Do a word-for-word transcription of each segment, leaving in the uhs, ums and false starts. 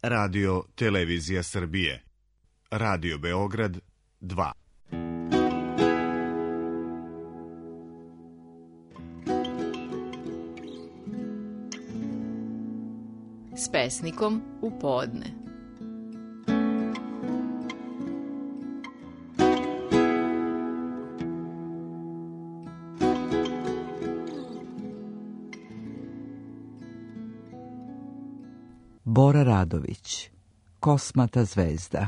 Radio Televizija Srbije. Radio Beograd dva. S pesnikom u podne. Bora Radović, Kosmata zvezda.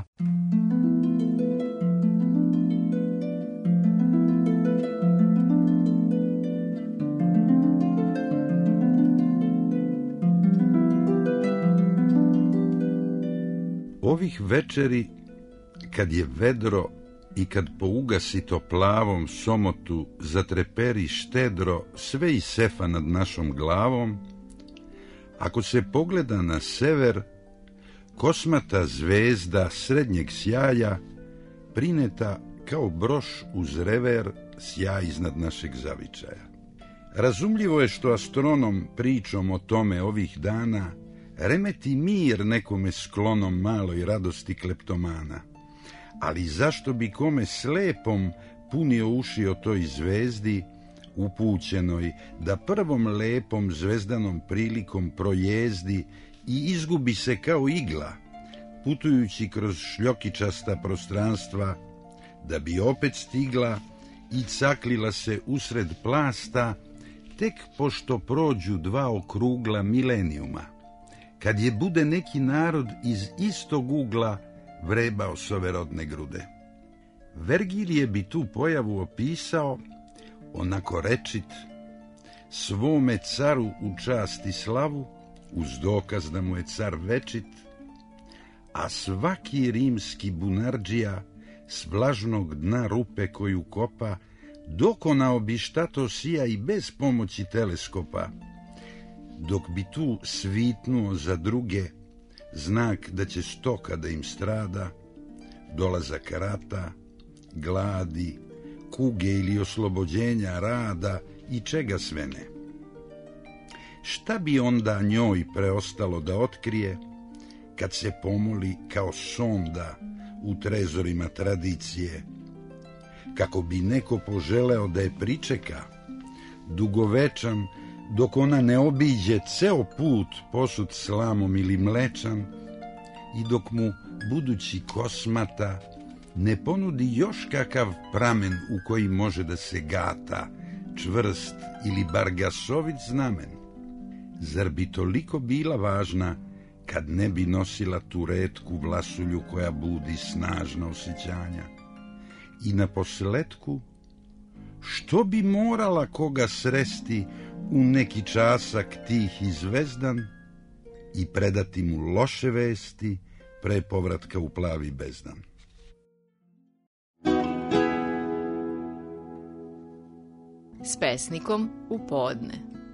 Ovih večeri, kad je vedro i kad po ugasito plavom somotu zatreperi štedro sve i sefa nad našom glavom, ako se pogleda na sever, kosmata zvezda srednjeg sjaja, prineta kao broš uz rever, sjaj iznad našeg zavičaja. Razumljivo je što astronom pričom o tome ovih dana remeti mir nekome sklonom maloj radosti kleptomana. Ali zašto bi kome slepom punio uši o toj zvezdi, upućenoj da prvom lepom zvezdanom prilikom projezdi i izgubi se kao igla, putujući kroz šljokičasta prostranstva, da bi opet stigla i caklila se usred plasta, tek pošto prođu dva okrugla milenijuma, kad je bude neki narod iz istog ugla vrebao s ove rodne grude. Vergilije bi tu pojavu opisao onako rečit, svome caru u čast i slavu, uz dokaz da mu je car večit, a svaki rimski bunardžija s vlažnog dna rupe koju kopa, dokonao bi šta to sija i bez pomoći teleskopa, dok bi tu svitnuo za druge znak da će stoka da im strada, dolazak rata, gladi, kuge ili oslobođenja rada i čega sve ne. Šta bi onda njoj preostalo da otkrije, kad se pomoli kao sonda u trezorima tradicije, kako bi neko poželeo da je pričeka, dugovečan, dok ona ne obiđe ceo put posut slamom ili mlečan i dok mu budući kosmata ne ponudi još kakav pramen u koji može da se gata, čvrst ili bar gasovit znamen. Zar bi toliko bila važna kad ne bi nosila tu retku vlasulju koja budi snažna osjećanja? I na posletku, što bi morala koga sresti u neki časak tih i zvezdan i predati mu loše vesti pre povratka u plavi bezdan? S pesnikom u podne.